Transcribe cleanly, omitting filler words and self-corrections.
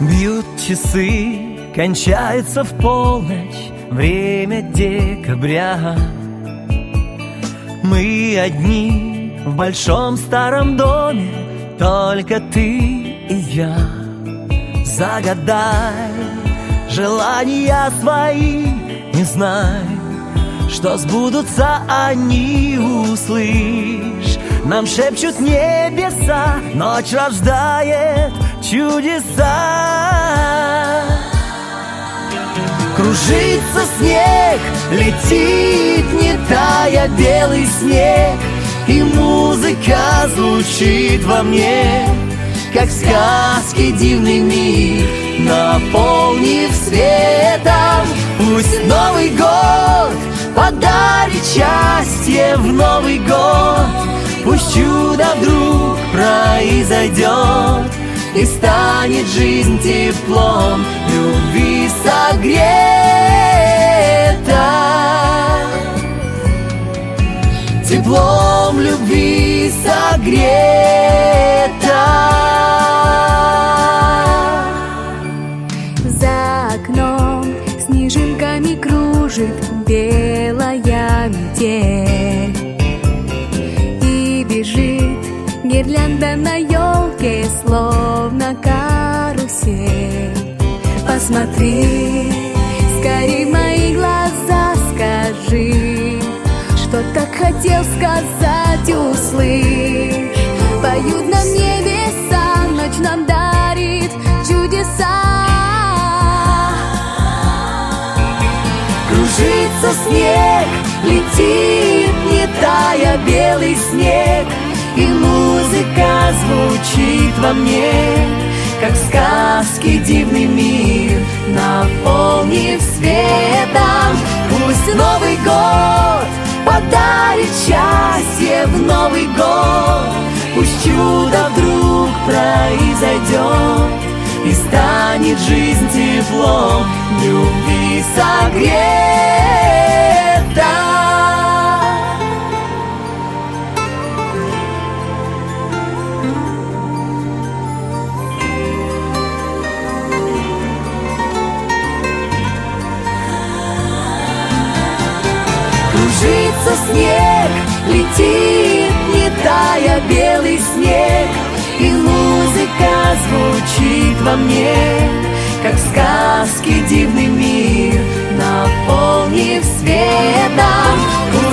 Бьют часы, кончается в полночь время декабря. Мы одни в большом старом доме, только ты и я. Загадай желания свои, не знай, что сбудутся они, услышь. Нам шепчут небеса, ночь рождает чудеса. Кружится снег, летит, не тая, белый снег, и музыка звучит во мне, как в сказке дивный мир, наполнив светом. Пусть Новый год подарит счастье в Новый год, пусть чудо вдруг произойдет, и станет жизнь теплом любви согрета. Теплом любви согрета. За окном снежинками кружит белая метель, и бежит гирлянда на елке, словно карусель. Посмотри, скорей мои глаза, скажи, что так хотел сказать, услышь. Поют нам небеса, ночь нам дарит чудеса. Кружится снег, летит, не тая, белый снег, и музыка звучит во мне, как в сказке дивный мир, наполнив светом. Пусть Новый год подарит счастье в Новый год, пусть чудо вдруг произойдет, и станет жизнь теплом любви согрета. Кружится снег, летит, не тая, белый снег, и музыка звучит во мне, как в сказке дивный мир, наполнив светом.